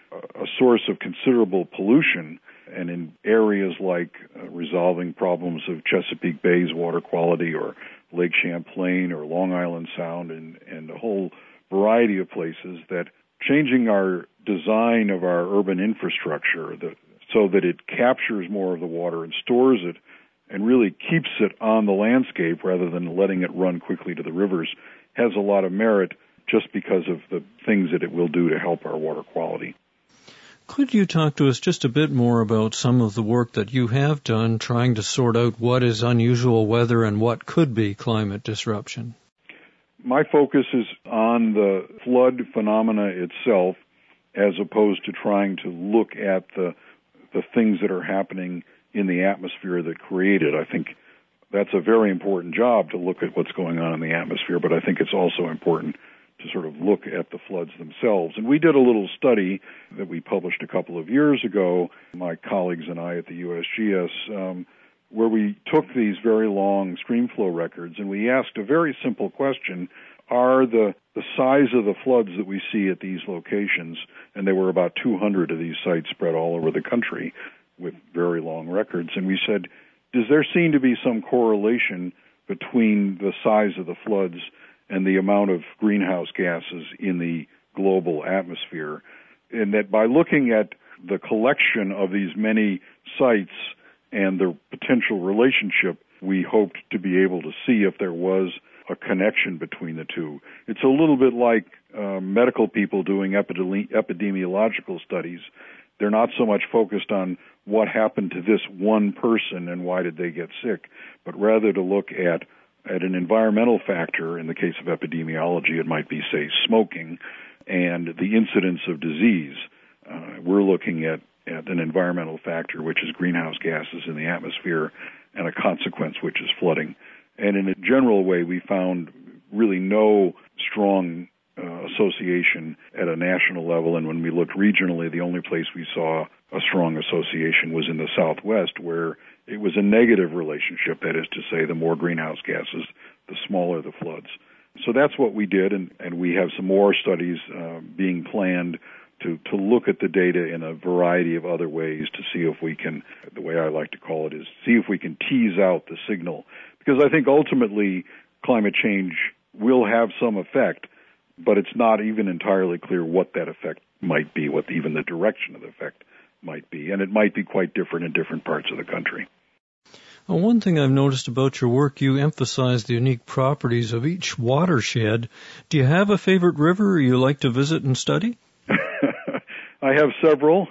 a source of considerable pollution. And in areas like resolving problems of Chesapeake Bay's water quality or Lake Champlain or Long Island Sound and a whole variety of places, that changing our design of our urban infrastructure so that it captures more of the water and stores it and really keeps it on the landscape rather than letting it run quickly to the rivers has a lot of merit just because of the things that it will do to help our water quality. Could you talk to us just a bit more about some of the work that you have done trying to sort out what is unusual weather and what could be climate disruption? My focus is on the flood phenomena itself as opposed to trying to look at the things that are happening in the atmosphere that create it. I think that's a very important job to look at what's going on in the atmosphere, but I think it's also important to sort of look at the floods themselves. And we did a little study that we published a couple of years ago, my colleagues and I at the USGS, where we took these very long stream flow records and we asked a very simple question: are the size of the floods that we see at these locations, and there were about 200 of these sites spread all over the country with very long records, and we said, does there seem to be some correlation between the size of the floods and the amount of greenhouse gases in the global atmosphere? And that by looking at the collection of these many sites and the potential relationship, we hoped to be able to see if there was a connection between the two. It's a little bit like medical people doing epidemiological studies. They're not so much focused on what happened to this one person and why did they get sick, but rather to look at an environmental factor. In the case of epidemiology, it might be, say, smoking and the incidence of disease. we're looking at an environmental factor, which is greenhouse gases in the atmosphere, and a consequence, which is flooding. And in a general way, we found really no strong association at a national level. And when we looked regionally, the only place we saw a strong association was in the Southwest, where it was a negative relationship. That is to say, the more greenhouse gases, the smaller the floods. So that's what we did, and we have some more studies being planned to look at the data in a variety of other ways to see if we can, the way I like to call it is, see if we can tease out the signal. Because I think ultimately climate change will have some effect, but it's not even entirely clear what that effect might be, what even the direction of the effect might be. And it might be quite different in different parts of the country. Well, one thing I've noticed about your work, you emphasize the unique properties of each watershed. Do you have a favorite river you like to visit and study? I have several.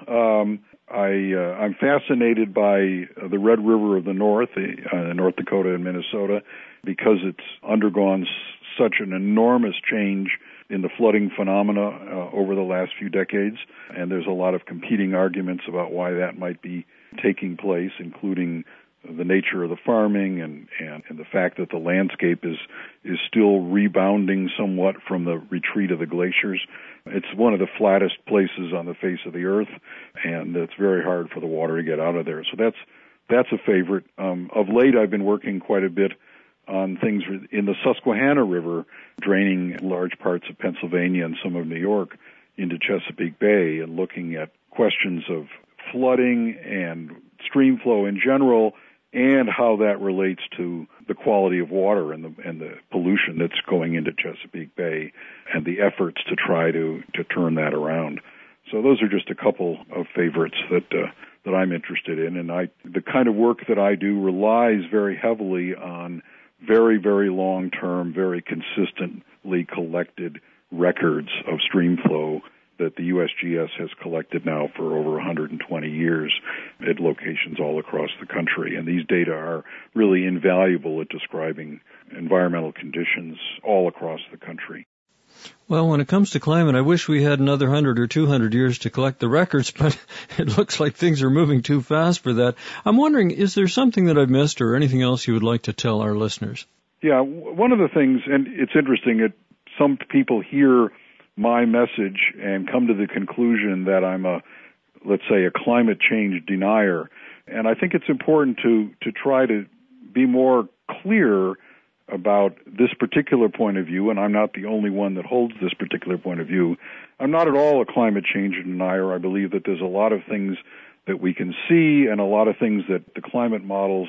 I'm fascinated by the Red River of the North, North Dakota and Minnesota, because it's undergone such an enormous change in the flooding phenomena over the last few decades, and there's a lot of competing arguments about why that might be taking place, including the nature of the farming and the fact that the landscape is still rebounding somewhat from the retreat of the glaciers. It's one of the flattest places on the face of the earth, and it's very hard for the water to get out of there. So that's a favorite. Of late, I've been working quite a bit on things in the Susquehanna River, draining large parts of Pennsylvania and some of New York into Chesapeake Bay, and looking at questions of flooding and stream flow in general, and how that relates to the quality of water and the pollution that's going into Chesapeake Bay, and the efforts to try to turn that around. So those are just a couple of favorites that I'm interested in, and the kind of work that I do relies very heavily on very, very long-term, very consistently collected records of stream flow that the USGS has collected now for over 120 years at locations all across the country. And these data are really invaluable at describing environmental conditions all across the country. Well, when it comes to climate, I wish we had another 100 or 200 years to collect the records, but it looks like things are moving too fast for that. I'm wondering, is there something that I've missed or anything else you would like to tell our listeners? Yeah, one of the things, and it's interesting, some people hear my message and come to the conclusion that I'm let's say, a climate change denier. And I think it's important to try to be more clear about this particular point of view, and I'm not the only one that holds this particular point of view. I'm not at all a climate change denier. I believe that there's a lot of things that we can see and a lot of things that the climate models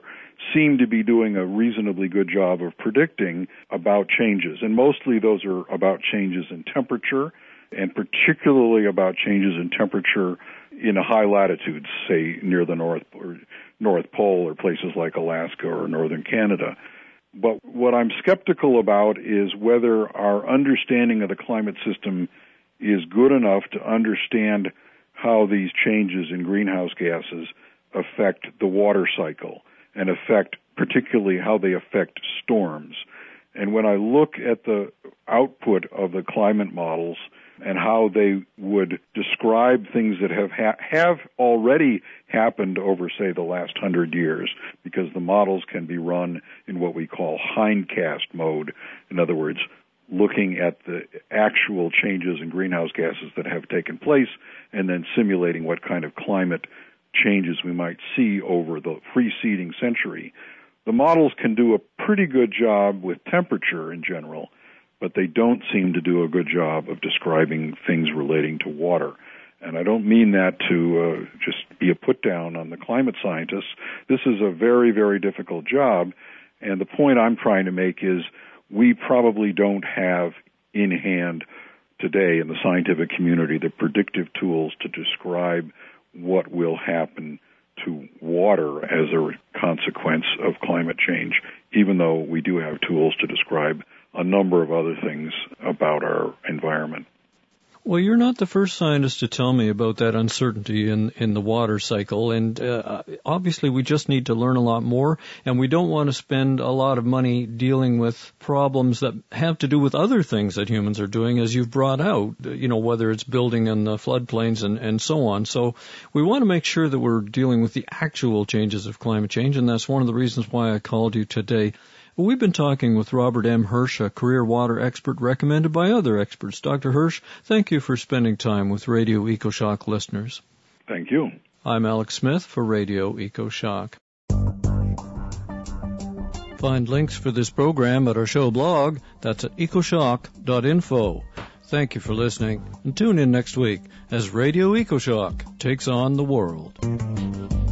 seem to be doing a reasonably good job of predicting about changes. And mostly those are about changes in temperature, and particularly about changes in temperature in high latitudes, say near the North Pole or places like Alaska or northern Canada. But what I'm skeptical about is whether our understanding of the climate system is good enough to understand how these changes in greenhouse gases affect the water cycle and affect particularly how they affect storms. And when I look at the output of the climate models and how they would describe things that have already happened over, say, the last 100 years, because the models can be run in what we call hindcast mode. In other words, looking at the actual changes in greenhouse gases that have taken place and then simulating what kind of climate changes we might see over the preceding century. The models can do a pretty good job with temperature in general, but they don't seem to do a good job of describing things relating to water. And I don't mean that to just be a put down on the climate scientists. This is a very, very difficult job, and the point I'm trying to make is we probably don't have in hand today in the scientific community the predictive tools to describe what will happen to water as a consequence of climate change, even though we do have tools to describe a number of other things about our environment. Well, you're not the first scientist to tell me about that uncertainty in the water cycle, and obviously we just need to learn a lot more, and we don't want to spend a lot of money dealing with problems that have to do with other things that humans are doing, as you've brought out, whether it's building in the floodplains and so on. So we want to make sure that we're dealing with the actual changes of climate change, and that's one of the reasons why I called you today. We've been talking with Robert M. Hirsch, a career water expert recommended by other experts. Dr. Hirsch, thank you for spending time with Radio EcoShock listeners. Thank you. I'm Alex Smith for Radio EcoShock. Find links for this program at our show blog. That's at ecoshock.info. Thank you for listening, and tune in next week as Radio EcoShock takes on the world.